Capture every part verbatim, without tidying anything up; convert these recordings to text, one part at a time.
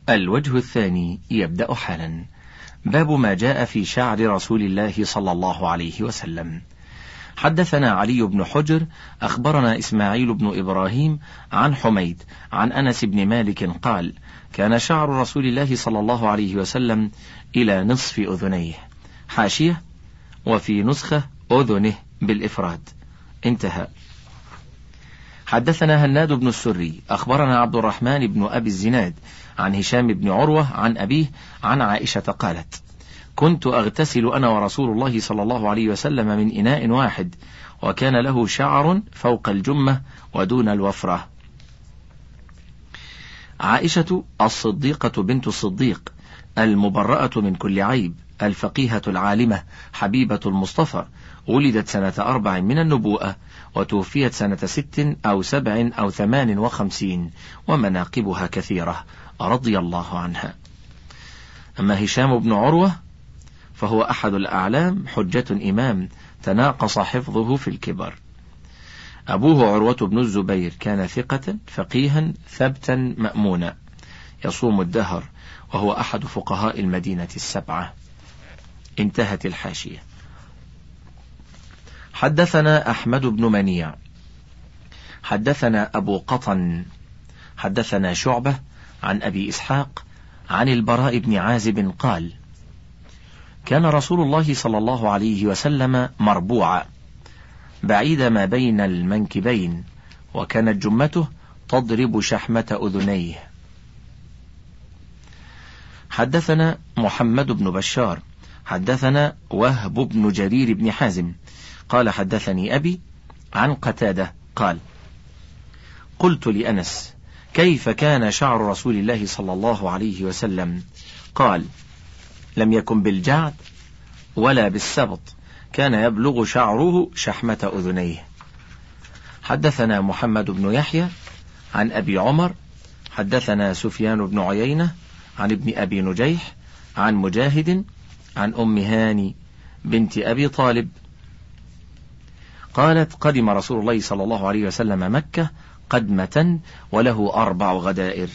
الوجه الثاني يبدأ حالا. باب ما جاء في شعر رسول الله صلى الله عليه وسلم. حدثنا علي بن حجر أخبرنا إسماعيل بن إبراهيم عن حميد عن أنس بن مالك قال: كان شعر رسول الله صلى الله عليه وسلم إلى نصف أذنيه. حاشية: وفي نسخة أذنه بالإفراد. انتهى. حدثنا هناد بن السري أخبرنا عبد الرحمن بن أبي الزناد عن هشام بن عروة عن أبيه عن عائشة قالت: كنت أغتسل أنا ورسول الله صلى الله عليه وسلم من إناء واحد، وكان له شعر فوق الجمة ودون الوفرة. عائشة الصديقة بنت الصديق المبرأة من كل عيب، الفقيهة العالمة، حبيبة المصطفى، ولدت سنة أربع من النبوءة، وتوفيت سنة ست أو سبع أو ثمان وخمسين، ومناقبها كثيرة رضي الله عنها. أما هشام بن عروة فهو أحد الأعلام، حجة إمام، تناقص حفظه في الكبر. أبوه عروة بن الزبير كان ثقة فقيها ثبتا مأمونا، يصوم الدهر، وهو أحد فقهاء المدينة السبعة. انتهت الحاشية. حدثنا أحمد بن منيع حدثنا أبو قطن حدثنا شعبة عن أبي إسحاق عن البراء بن عازب قال: كان رسول الله صلى الله عليه وسلم مربوعا بعيد ما بين المنكبين، وكانت جمته تضرب شحمة أذنيه. حدثنا محمد بن بشار حدثنا وهب بن جرير بن حازم قال: حدثني أبي عن قتادة قال: قلت لأنس: كيف كان شعر رسول الله صلى الله عليه وسلم؟ قال: لم يكن بالجعد ولا بالسبط، كان يبلغ شعره شحمة أذنيه. حدثنا محمد بن يحيى عن أبي عمر حدثنا سفيان بن عيينة عن ابن أبي نجيح عن مجاهد عن أم هاني بنت أبي طالب قالت: قدم رسول الله صلى الله عليه وسلم مكة قدمة وله أربع غدائر.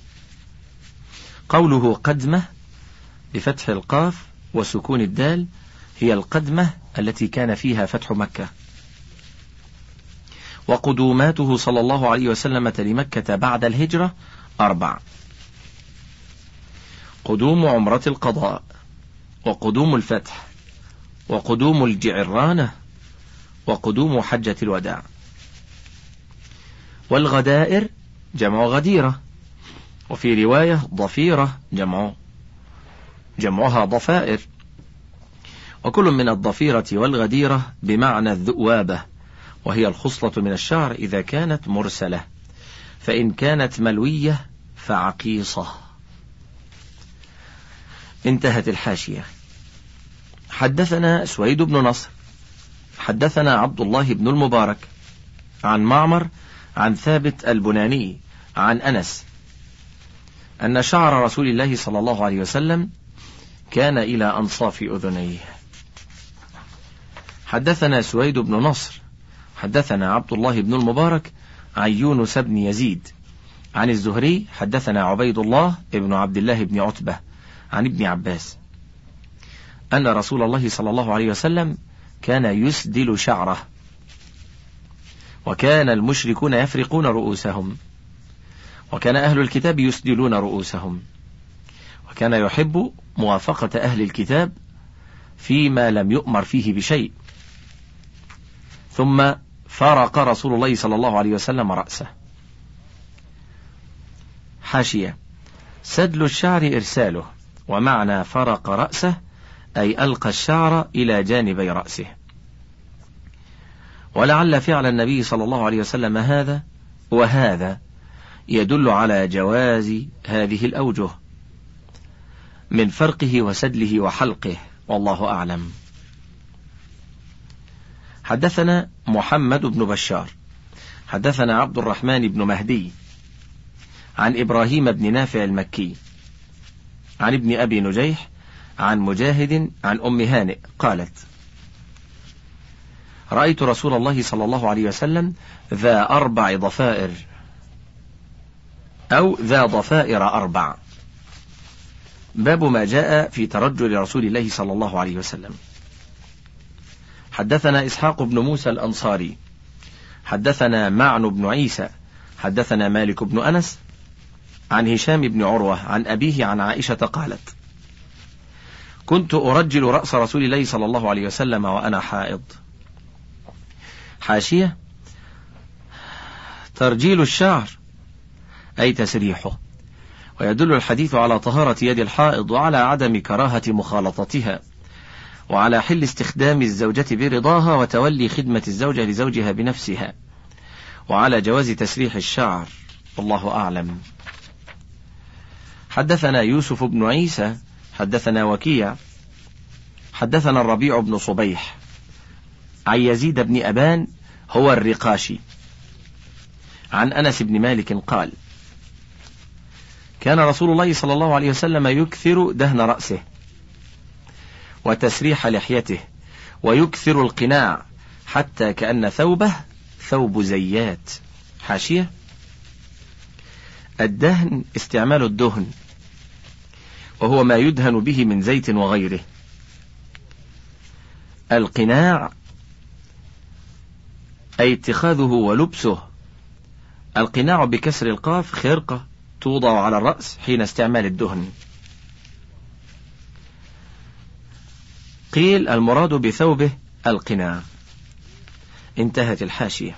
قوله قدمة بفتح القاف وسكون الدال هي القدمة التي كان فيها فتح مكة. وقدوماته صلى الله عليه وسلم لمكة بعد الهجرة أربع: قدوم عمرة القضاء، وقدوم الفتح، وقدوم الجعرانة، وقدوم حجة الوداع. والغدائر جمع غديرة، وفي رواية ضفيرة جمع جمعها ضفائر، وكل من الضفيرة والغديرة بمعنى الذؤوابة، وهي الخصلة من الشعر إذا كانت مرسلة، فإن كانت ملوية فعقيصة. انتهت الحاشية. حدثنا سويد بن نصر حدثنا عبد الله بن المبارك عن معمر عن ثابت البناني عن أنس أن شعر رسول الله صلى الله عليه وسلم كان إلى أنصاف أذنيه. حدثنا سويد بن نصر حدثنا عبد الله بن المبارك عن يونس بن يزيد عن الزهري حدثنا عبيد الله بن عبد الله بن عتبة عن ابن عباس أن رسول الله صلى الله عليه وسلم كان يسدل شعره، وكان المشركون يفرقون رؤوسهم، وكان أهل الكتاب يسدلون رؤوسهم، وكان يحب موافقة أهل الكتاب فيما لم يؤمر فيه بشيء. ثم فرق رسول الله صلى الله عليه وسلم رأسه. حاشية: سدل الشعر إرساله، ومعنى فرق رأسه أي ألقى الشعر إلى جانبي رأسه. ولعل فعل النبي صلى الله عليه وسلم هذا وهذا يدل على جواز هذه الأوجه من فرقه وسدله وحلقه، والله أعلم. حدثنا محمد بن بشار حدثنا عبد الرحمن بن مهدي عن إبراهيم بن نافع المكي عن ابن أبي نجيح عن مجاهد عن أم هانئ قالت: رأيت رسول الله صلى الله عليه وسلم ذا أربع ضفائر أو ذا ضفائر أربع. باب ما جاء في ترجل رسول الله صلى الله عليه وسلم. حدثنا إسحاق بن موسى الأنصاري حدثنا معن بن عيسى حدثنا مالك بن أنس عن هشام بن عروة عن أبيه عن عائشة قالت: كنت أرجل رأس رسول الله صلى الله عليه وسلم وأنا حائض. حاشية: ترجيل الشعر أي تسريحه، ويدل الحديث على طهارة يد الحائض وعلى عدم كراهة مخالطتها، وعلى حل استخدام الزوجة برضاها وتولي خدمة الزوجة لزوجها بنفسها، وعلى جواز تسريح الشعر، والله أعلم. حدثنا يوسف بن عيسى حدثنا وكيع حدثنا الربيع بن صبيح عن يزيد بن أبان هو الرقاشي عن أنس بن مالك قال: كان رسول الله صلى الله عليه وسلم يكثر دهن رأسه وتسريح لحيته ويكثر القناع حتى كأن ثوبه ثوب زيات. حاشية: الدهن استعمال الدهن، وهو ما يدهن به من زيت وغيره. القناع أي اتخاذه ولبسه. القناع بكسر القاف خرقة توضع على الرأس حين استعمال الدهن. قيل المراد بثوبه القناع. انتهت الحاشية.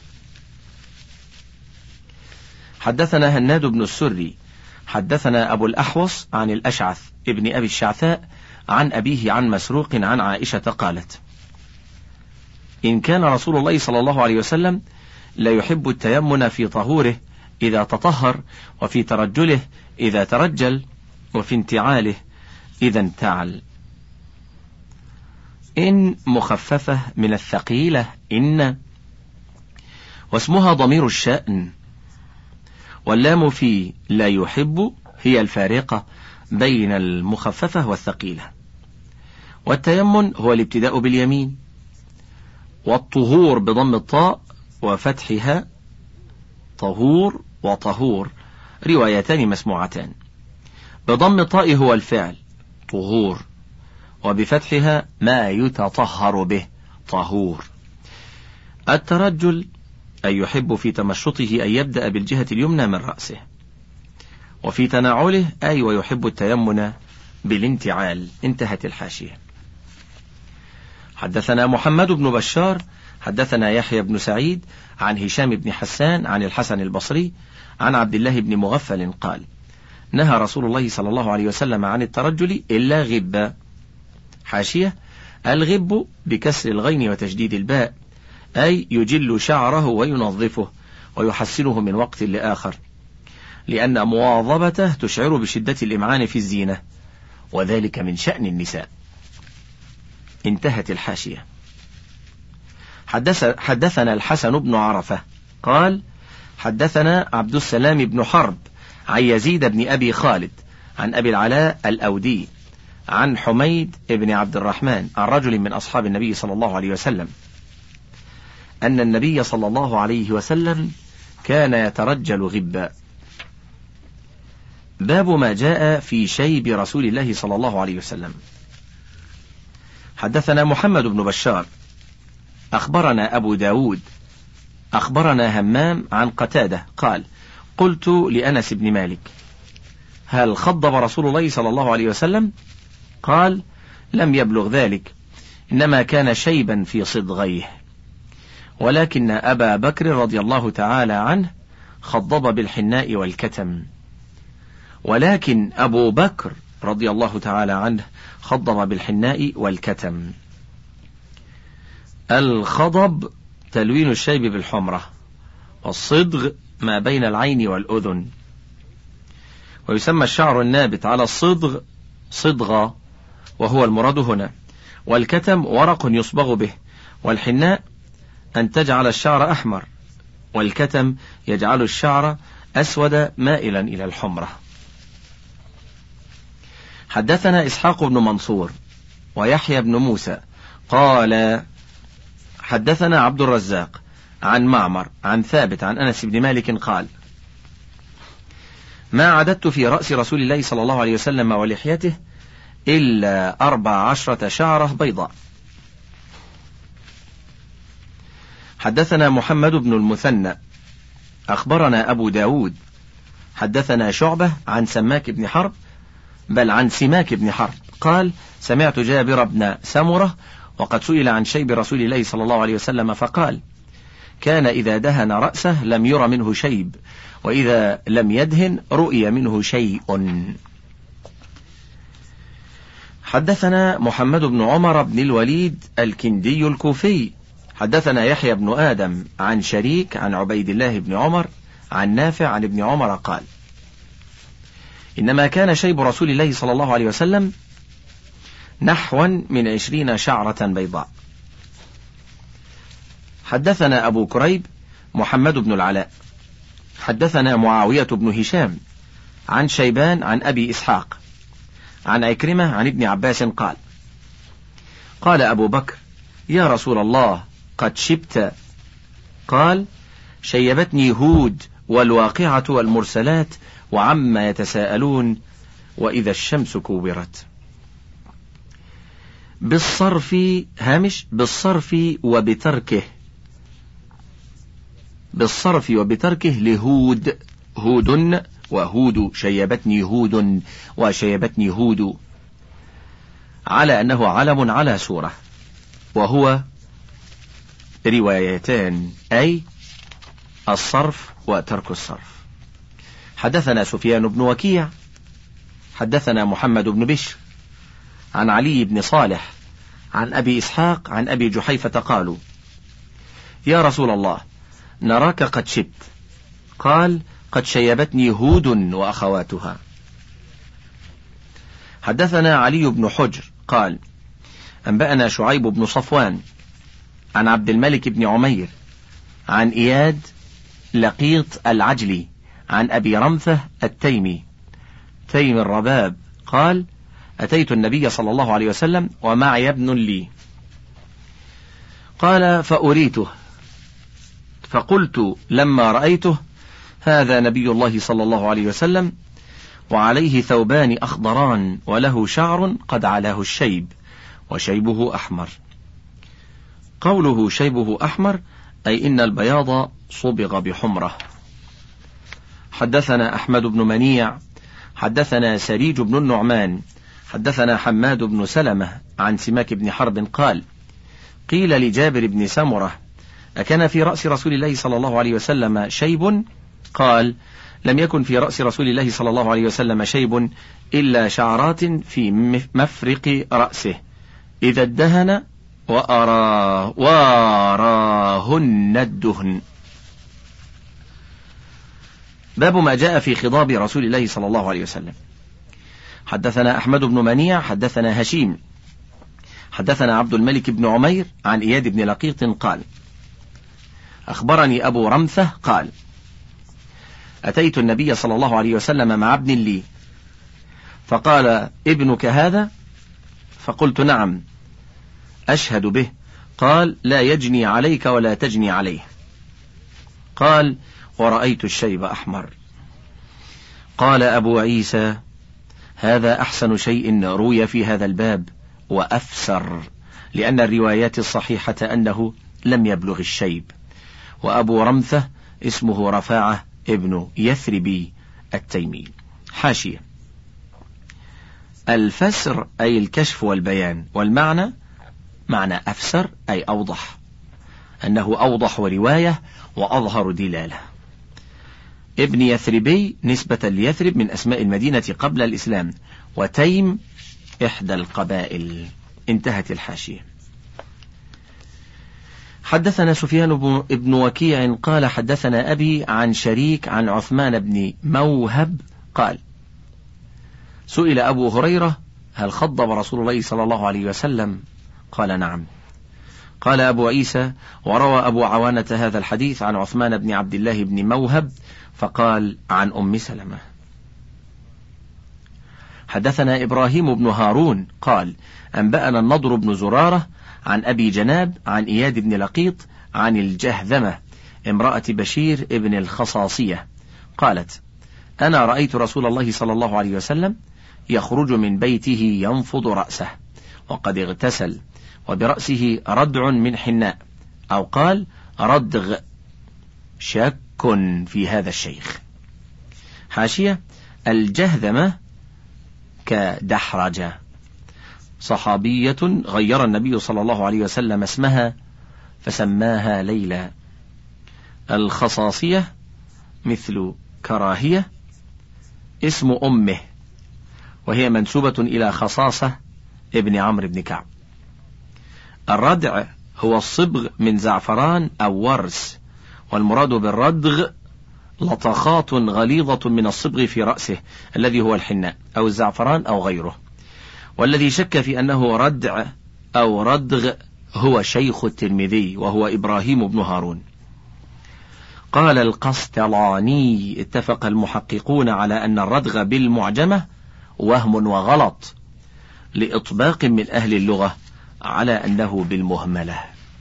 حدثنا هناد بن السري حدثنا أبو الأحوص عن الأشعث ابن أبي الشعثاء عن أبيه عن مسروق عن عائشة قالت: إن كان رسول الله صلى الله عليه وسلم لا يحب التيمن في طهوره إذا تطهر، وفي ترجله إذا ترجل، وفي انتعاله إذا انتعل. إن مخففة من الثقيلة إن، واسمها ضمير الشأن، واللام في لا يحب هي الفارقة بين المخففة والثقيلة. والتيمن هو الابتداء باليمين، والطهور بضم الطاء وفتحها طهور وطهور، روايتان مسموعتان. بضم الطاء هو الفعل طهور، وبفتحها ما يتطهر به طهور. الترجل أي يحب في تمشطه أن يبدأ بالجهة اليمنى من رأسه، وفي تناعله أي ويحب التيمن بالانتعال. انتهت الحاشية. حدثنا محمد بن بشار حدثنا يحيى بن سعيد عن هشام بن حسان عن الحسن البصري عن عبد الله بن مغفل قال: نهى رسول الله صلى الله عليه وسلم عن الترجل إلا غبا. حاشية: الغب بكسر الغين وتشديد الباء، أي يجل شعره وينظفه ويحسنه من وقت لآخر، لأن مواظبته تشعر بشدة الإمعان في الزينة، وذلك من شأن النساء. انتهت الحاشية. حدث حدثنا الحسن بن عرفة قال: حدثنا عبد السلام بن حرب عن يزيد بن أبي خالد عن أبي العلاء الأودي عن حميد بن عبد الرحمن عن رجل من أصحاب النبي صلى الله عليه وسلم أن النبي صلى الله عليه وسلم كان يترجل غبا. باب ما جاء في شيب رسول الله صلى الله عليه وسلم. حدثنا محمد بن بشار أخبرنا أبو داود أخبرنا همام عن قتادة قال: قلت لأنس بن مالك: هل خضب رسول الله صلى الله عليه وسلم؟ قال: لم يبلغ ذلك، إنما كان شيبا في صدغيه، ولكن أبا بكر رضي الله تعالى عنه خضب بالحناء والكتم. ولكن أبو بكر رضي الله تعالى عنه خضب بالحناء والكتم. الخضب تلوين الشيب بالحمرة، والصدغ ما بين العين والأذن. ويسمى الشعر النابت على الصدغ صدغة، وهو المراد هنا. والكتم ورق يصبغ به، والحناء أن تجعل الشعر أحمر، والكتم يجعل الشعر أسود مائلا إلى الحمرة. حدثنا إسحاق بن منصور ويحيى بن موسى قال: حدثنا عبد الرزاق عن معمر عن ثابت عن أنس بن مالك قال: ما عددت في رأس رسول الله صلى الله عليه وسلم ولحيته إلا أربع عشرة شعرة بيضاء. حدثنا محمد بن المثنى أخبرنا أبو داود حدثنا شعبة عن سماك بن حرب بل عن سماك بن حرب قال سمعت جابر بن سمرة وقد سئل عن شيب رسول الله صلى الله عليه وسلم فقال كان إذا دهن رأسه لم ير منه شيب وإذا لم يدهن رؤي منه شيء. حدثنا محمد بن عمر بن الوليد الكندي الكوفي حدثنا يحيى بن آدم عن شريك عن عبيد الله بن عمر عن نافع عن ابن عمر قال إنما كان شيب رسول الله صلى الله عليه وسلم نحوا من عشرين شعرة بيضاء. حدثنا أبو كريب محمد بن العلاء حدثنا معاوية بن هشام عن شيبان عن أبي إسحاق عن عكرمة عن ابن عباس قال قال أبو بكر يا رسول الله قد شبت؟ قال شيبتني هود والواقعة والمرسلات وعما يتساءلون وإذا الشمس كورت. بالصرف هامش بالصرف وبتركه بالصرف وبتركه لهود هود وهود شيبتني هود وشيبتني هود على أنه علم على سورة وهو روايتان أي الصرف وترك الصرف. حدثنا سفيان بن وكيع حدثنا محمد بن بشر عن علي بن صالح عن أبي إسحاق عن أبي جحيفة قالوا يا رسول الله نراك قد شبت. قال قد شيبتني هود وأخواتها. حدثنا علي بن حجر قال أنبأنا شعيب بن صفوان عن عبد الملك بن عمير عن إياد لقيط العجلي عن أبي رمثة التيمي تيم الرباب قال أتيت النبي صلى الله عليه وسلم ومعي ابن لي قال فأريته فقلت لما رأيته هذا نبي الله صلى الله عليه وسلم وعليه ثوبان أخضران وله شعر قد علاه الشيب وشيبه أحمر. قوله شيبه أحمر أي إن البياض صبغ بحمرة. حدثنا أحمد بن منيع حدثنا سريج بن النعمان حدثنا حماد بن سلمة عن سماك بن حرب قال قيل لجابر بن سمرة أكان في رأس رسول الله صلى الله عليه وسلم شيب؟ قال لم يكن في رأس رسول الله صلى الله عليه وسلم شيب إلا شعرات في مفرق رأسه إذا ادهن وأراه وأراهن الدهن. باب ما جاء في خضاب رسول الله صلى الله عليه وسلم. حدثنا أحمد بن منيع حدثنا هشيم حدثنا عبد الملك بن عمير عن إياد بن لقيط قال أخبرني أبو رمثة قال أتيت النبي صلى الله عليه وسلم مع ابن لي فقال ابنك هذا؟ فقلت نعم أشهد به. قال لا يجني عليك ولا تجني عليه. قال ورأيت الشيب أحمر. قال أبو عيسى هذا أحسن شيء روي في هذا الباب وأفسر لأن الروايات الصحيحة أنه لم يبلغ الشيب. وأبو رمثة اسمه رفاعة ابن يثربي التيمي. حاشية الفسر أي الكشف والبيان والمعنى معنى أفسر أي أوضح أنه أوضح رواية وأظهر دلالة. ابن يثربي نسبة ليثرب من أسماء المدينة قبل الإسلام وتيم إحدى القبائل. انتهت الحاشية. حدثنا سفيان بن وكيع قال حدثنا أبي عن شريك عن عثمان بن موهب قال سئل أبو هريرة هل خضب رسول الله صلى الله عليه وسلم؟ قال نعم. قال أبو عيسى وروى أبو عوانة هذا الحديث عن عثمان بن عبد الله بن موهب فقال عن أم سلمة. حدثنا إبراهيم بن هارون قال أنبأنا النضر بن زرارة عن أبي جناب عن إياد بن لقيط عن الجهذمة امرأة بشير ابن الخصاصية قالت أنا رأيت رسول الله صلى الله عليه وسلم يخرج من بيته ينفض رأسه وقد اغتسل وبرأسه ردع من حناء، أو قال ردغ، شك في هذا الشيخ. حاشية: الجهذمة كدحرجة، صحابية غير النبي صلى الله عليه وسلم اسمها فسماها ليلى. الخصاصية مثل كراهية اسم أمه، وهي منسوبة إلى خصاصة ابن عمرو بن كعب. الردع هو الصبغ من زعفران أو ورس، والمراد بالردغ لطخات غليظة من الصبغ في رأسه الذي هو الحناء أو الزعفران أو غيره. والذي شك في أنه ردع أو ردغ هو شيخ الترمذي وهو إبراهيم بن هارون. قال القسطلاني: اتفق المحققون على أن الردغ بالمعجمة وهم وغلط، لإطباق من أهل اللغة على أنه بالمهملة.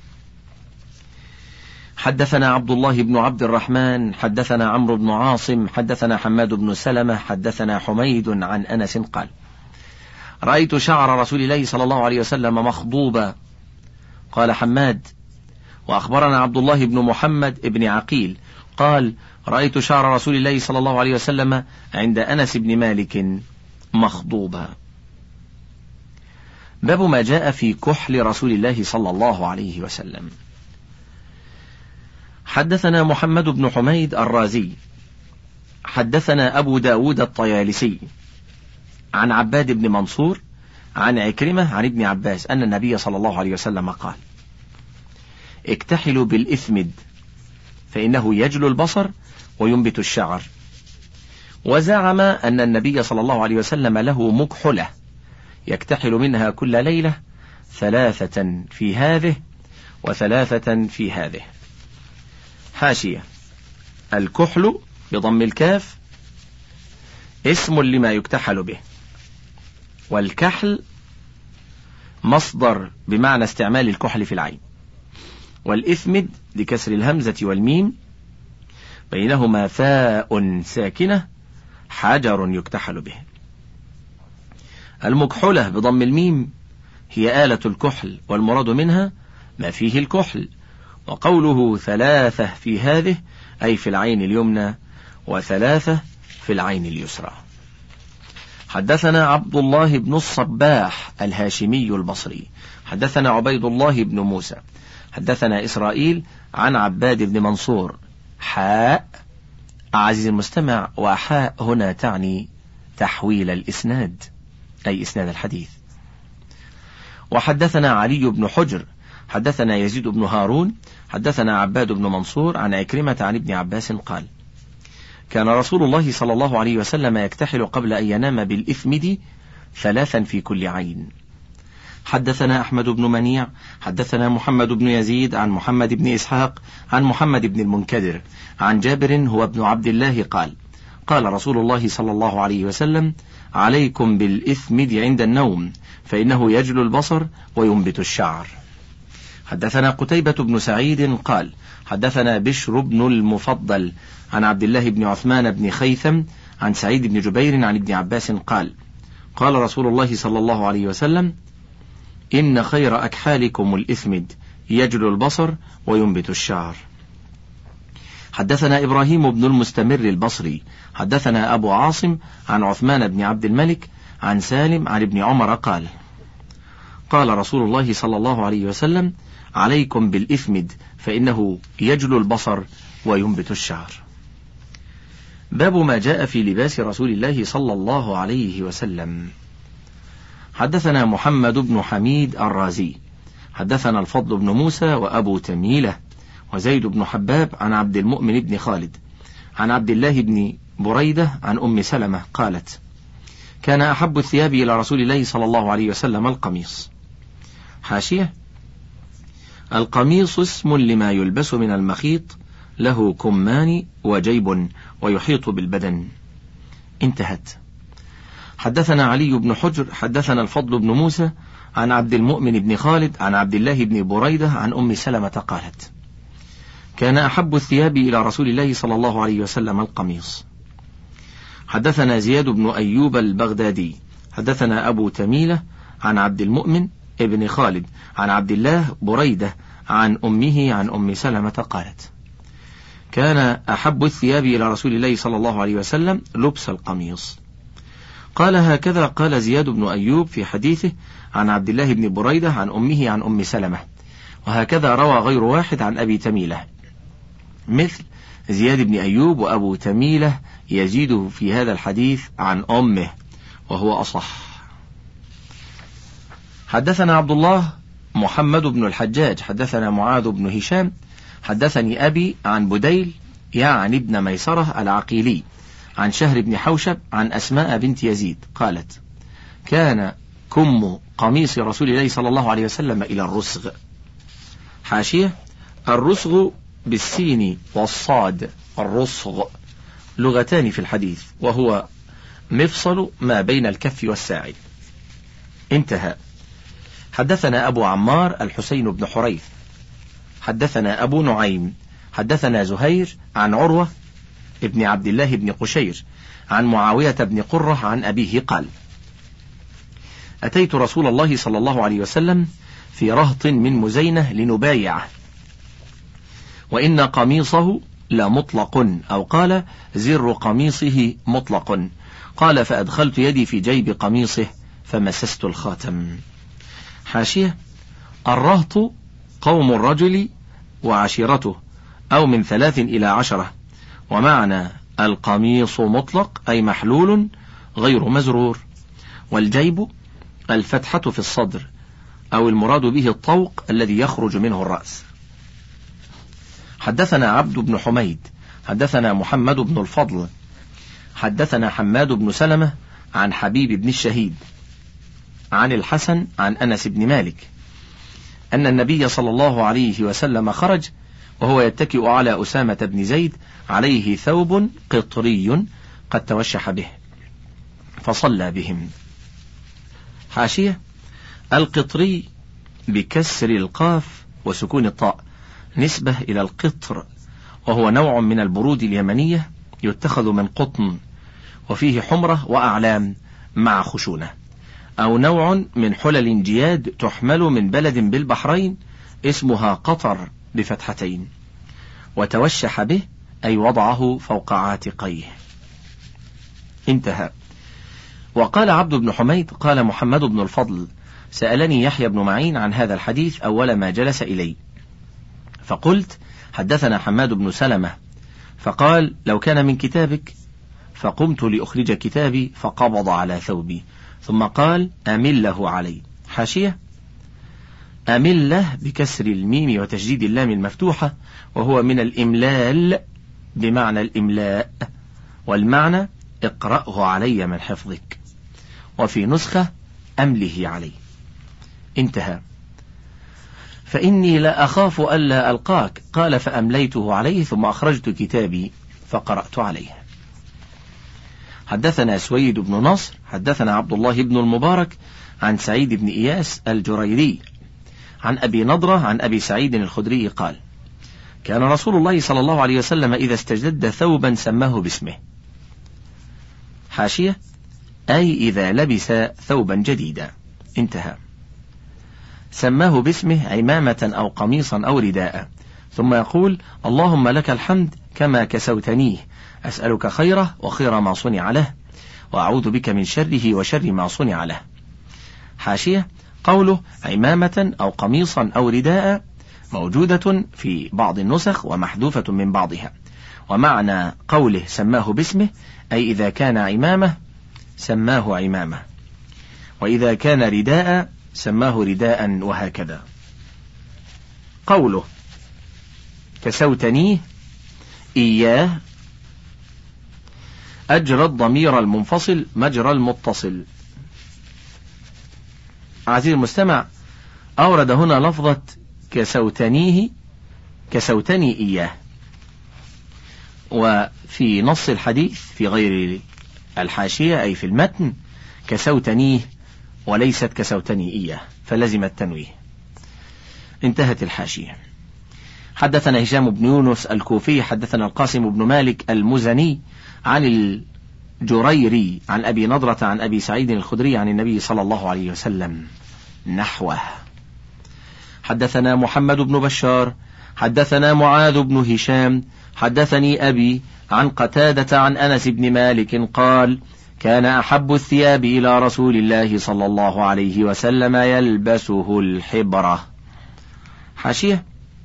حدثنا عبد الله بن عبد الرحمن حدثنا عمرو بن عاصم حدثنا حماد بن سلمة حدثنا حميد عن أنس قال: رأيت شعر رسول الله صلى الله عليه وسلم مخضوبا. قال حماد: وأخبرنا عبد الله بن محمد بن عقيل قال: رأيت شعر رسول الله صلى الله عليه وسلم عند أنس بن مالك مخضوبا. باب ما جاء في كحل رسول الله صلى الله عليه وسلم. حدثنا محمد بن حميد الرازي حدثنا أبو داود الطيالسي عن عباد بن منصور عن عكرمة عن ابن عباس أن النبي صلى الله عليه وسلم قال: اكتحلوا بالإثمد فإنه يجلو البصر وينبت الشعر. وزعم أن النبي صلى الله عليه وسلم له مكحلة يكتحل منها كل ليلة ثلاثة في هذه وثلاثة في هذه. حاشية: الكحل بضم الكاف اسم لما يكتحل به، والكحل مصدر بمعنى استعمال الكحل في العين، والإثمد لكسر الهمزة والميم بينهما فاء ساكنة حجر يكتحل به. المكحلة بضم الميم هي آلة الكحل، والمراد منها ما فيه الكحل. وقوله ثلاثة في هذه أي في العين اليمنى وثلاثة في العين اليسرى. حدثنا عبد الله بن الصباح الهاشمي البصري حدثنا عبيد الله بن موسى حدثنا إسرائيل عن عباد بن منصور. حاء عزيز المستمع، وحاء هنا تعني تحويل الإسناد أي إسناد الحديث. وحدثنا علي بن حجر حدثنا يزيد بن هارون حدثنا عباد بن منصور عن عكرمة عن ابن عباس قال: كان رسول الله صلى الله عليه وسلم يكتحل قبل أن ينام بالإثمد ثلاثا في كل عين. حدثنا أحمد بن منيع حدثنا محمد بن يزيد عن محمد بن إسحاق عن محمد بن المنكدر عن جابر هو ابن عبد الله قال: قال رسول الله صلى الله عليه وسلم: عليكم بالإثمد عند النوم فإنه يجلو البصر وينبت الشعر. حدثنا قتيبة بن سعيد قال: حدثنا بشر بن المفضل عن عبد الله بن عثمان بن خيثم عن سعيد بن جبير عن ابن عباس قال: قال رسول الله صلى الله عليه وسلم: إن خير أكحالكم الإثمد يجلو البصر وينبت الشعر. حدثنا إبراهيم بن المستمر البصري حدثنا أبو عاصم عن عثمان بن عبد الملك عن سالم عن ابن عمر قال: قال رسول الله صلى الله عليه وسلم: عليكم بالإثمد فإنه يجلو البصر وينبت الشعر. باب ما جاء في لباس رسول الله صلى الله عليه وسلم. حدثنا محمد بن حميد الرازي حدثنا الفضل بن موسى وأبو تميلة وزيد بن حباب عن عبد المؤمن بن خالد عن عبد الله بن بريدة عن أم سلمة قالت: كان أحب الثياب إلى رسول الله صلى الله عليه وسلم القميص. حاشية: القميص اسم لما يلبس من المخيط له كمان وجيب ويحيط بالبدن. انتهت. حدثنا علي بن حجر حدثنا الفضل بن موسى عن عبد المؤمن بن خالد عن عبد الله بن بريدة عن أم سلمة قالت: كان أحب الثياب إلى رسول الله صلى الله عليه وسلم القميص. حدثنا زياد بن أيوب البغدادي حدثنا أبو تميلة عن عبد المؤمن ابن خالد عن عبد الله بريدة عن أمه عن أم سلمة قالت: كان أحب الثياب إلى رسول الله صلى الله عليه وسلم لبس القميص. قال: هكذا قال زياد بن أيوب في حديثه عن عبد الله بن بريدة عن أمه عن أم سلمة، وهكذا روى غير واحد عن أبي تميلة، مثل زياد بن أيوب وأبو تميلة يزيد في هذا الحديث عن أمه وهو أصح. حدثنا عبد الله محمد بن الحجاج حدثنا معاذ بن هشام حدثني أبي عن بديل يعني ابن ميسرة العقيلي عن شهر بن حوشب عن أسماء بنت يزيد قالت: كان كم قميص رسول الله صلى الله عليه وسلم إلى الرسغ. حاشية: الرسغ بالسين والصاد، الرسغ لغتان في الحديث، وهو مفصل ما بين الكف والساعد. انتهى. حدثنا أبو عمار الحسين بن حريث حدثنا أبو نعيم حدثنا زهير عن عروة ابن عبد الله بن قشير عن معاوية بن قرة عن أبيه قال: أتيت رسول الله صلى الله عليه وسلم في رهط من مزينة لنبايعه، وإن قميصه لمطلق، أو قال زر قميصه مطلق. قال: فأدخلت يدي في جيب قميصه فمسست الخاتم. حاشية: الرهط قوم الرجل وعشيرته، أو من ثلاث إلى عشرة، ومعنى القميص مطلق أي محلول غير مزرور، والجيب الفتحة في الصدر، أو المراد به الطوق الذي يخرج منه الرأس. حدثنا عبد بن حميد حدثنا محمد بن الفضل حدثنا حماد بن سلمة عن حبيب بن الشهيد عن الحسن عن أنس بن مالك أن النبي صلى الله عليه وسلم خرج وهو يتكئ على أسامة بن زيد عليه ثوب قطري قد توشح به، فصلى بهم. حاشية: القطري بكسر القاف وسكون الطاء نسبة إلى القطر، وهو نوع من البرود اليمنية يتخذ من قطن، وفيه حمرة وأعلام مع خشونة، أو نوع من حلل جياد تحمل من بلد بالبحرين اسمها قطر بفتحتين. وتوشح به أي وضعه فوق عاتقيه. انتهى. وقال عبد بن حميد: قال محمد بن الفضل: سألني يحيى بن معين عن هذا الحديث أول ما جلس إلي، فقلت: حدثنا حماد بن سلمة، فقال: لو كان من كتابك. فقمت لأخرج كتابي فقبض على ثوبي، ثم قال: أمله علي. حاشية: أمله بكسر الميم وتشديد اللام المفتوحة، وهو من الإملال بمعنى الإملاء، والمعنى اقرأه علي من حفظك، وفي نسخة أمله علي. انتهى. فإني لا أخاف ألا ألقاك. قال: فأمليته عليه ثم أخرجت كتابي فقرأت عليه. حدثنا سويد بن نصر حدثنا عبد الله بن المبارك عن سعيد بن إياس الجريري عن أبي نضرة عن أبي سعيد الخدري قال: كان رسول الله صلى الله عليه وسلم إذا استجد ثوبا سماه باسمه. حاشية: أي إذا لبس ثوبا جديدا. انتهى. سماه باسمه عمامة أو قميصا أو رداء، ثم يقول: اللهم لك الحمد كما كسوتنيه، أسألك خيره وخير ما صنع له، وأعوذ بك من شره وشر ما صنع له. حاشية: قوله عمامة أو قميصا أو رداء موجودة في بعض النسخ ومحذوفة من بعضها، ومعنى قوله سماه باسمه أي إذا كان عمامة سماه عمامة، وإذا كان رداء سماه رداء، وهكذا. قوله كسوتنيه إياه أجرى الضمير المنفصل مجرى المتصل. عزيزي المستمع، أورد هنا لفظة كسوتنيه كسوتني إياه، وفي نص الحديث في غير الحاشية أي في المتن كسوتنيه وليست كسوتني إياه، فلزم التنويه. انتهت الحاشية. حدثنا هشام بن يونس الكوفي حدثنا القاسم بن مالك المزني عن جريري عن أبي نضرة عن أبي سعيد الخدري عن النبي صلى الله عليه وسلم نحوه. حدثنا محمد بن بشار حدثنا معاذ بن هشام حدثني أبي عن قتادة عن أنس بن مالك قال: كان أحب الثياب إلى رسول الله صلى الله عليه وسلم يلبسه الحبرة. حاشية: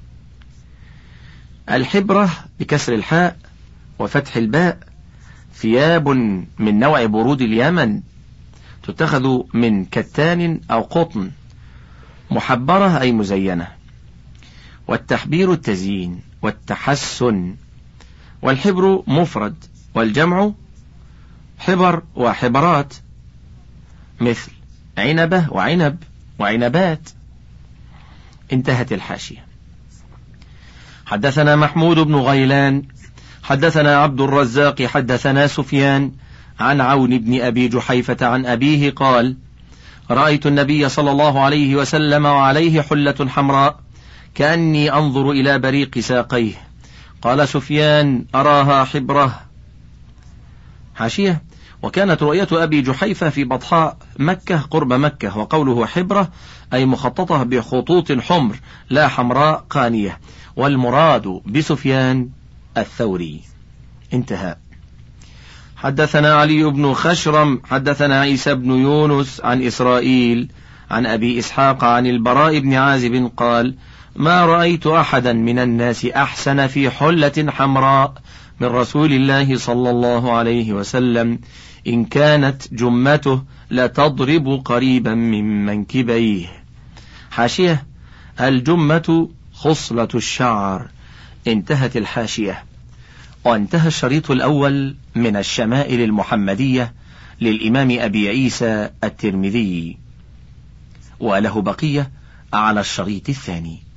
الحبرة بكسر الحاء وفتح الباء ثياب من نوع برود اليمن تتخذ من كتان أو قطن، محبرة أي مزينة، والتحبير التزيين والتحسن، والحبر مفرد والجمع حبر وحبرات، مثل عنبة وعنب وعنبات. انتهت الحاشية. حدثنا محمود بن غيلان حدثنا عبد الرزاق حدثنا سفيان عن عون بن أبي جحيفة عن أبيه قال: رأيت النبي صلى الله عليه وسلم وعليه حلة حمراء كأني أنظر إلى بريق ساقيه. قال سفيان: أراها حبرة. حاشية: وكانت رؤية أبي جحيفة في بطحاء مكة قرب مكة، وقوله حبرة أي مخططة بخطوط حمر لا حمراء قانية، والمراد بسفيان الثوري. انتهى. حدثنا علي بن خشرم حدثنا عيسى بن يونس عن إسرائيل عن أبي إسحاق عن البراء بن عازب قال: ما رأيت أحدا من الناس أحسن في حلة حمراء من رسول الله صلى الله عليه وسلم، إن كانت جمته لتضرب قريبا من منكبيه. حاشية: الجمة خصلة الشعر. انتهت الحاشية. وانتهى الشريط الأول من الشمائل المحمدية للإمام أبي عيسى الترمذي، وله بقية على الشريط الثاني.